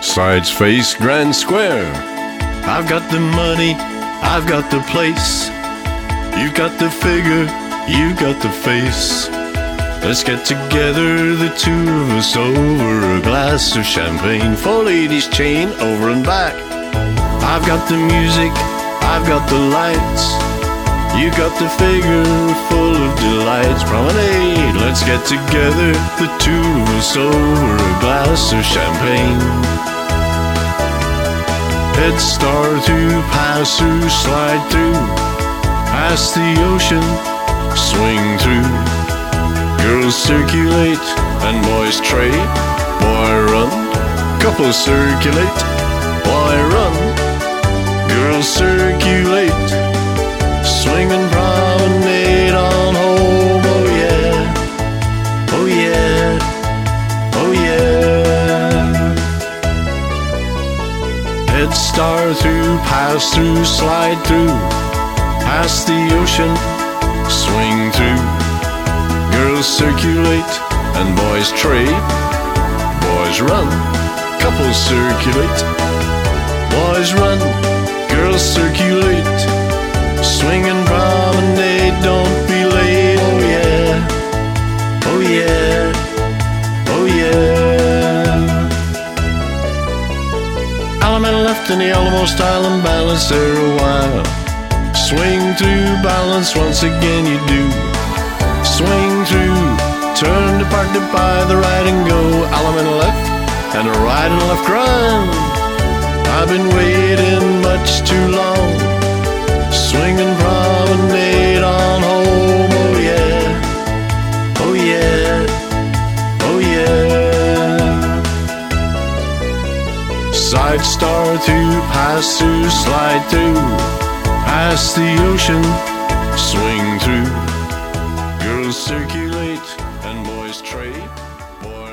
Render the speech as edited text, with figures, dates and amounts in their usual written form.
Sides face grand square. I've got the money, I've got the place. You've got the figure, you got the face. Let's get together, the two of us, over a glass of champagne. For ladies' chain, over and back. I've got the music, I've got the lights. You got the figure full of delights. Promenade, let's get together, the two of us, over a glass of champagne. Head start through, pass through, slide through, past the ocean, swing through. Girls circulate and boys trade. Boy run, couples circulate. Boy run, girls circulate. Swing and promenade on home. Oh yeah, oh yeah, oh yeah. Head start through, pass through, slide through, past the ocean, swing through. Girls circulate and boys trade. Boys run, couples circulate. Boys run, girls circulate. Swing and promenade, don't be late. Oh yeah, oh yeah, oh yeah. Allemande left and the Alamos Island balance there a while. Swing through, balance once again you do. Swing through, turn to park to buy the right and go. Allemande left and a right and left grind. I've been waiting much too long. Swing and promenade on home. Oh yeah, oh yeah, oh yeah. Side star through, pass through, slide through, past the ocean, swing through. Girls circulate and boys trade. Boy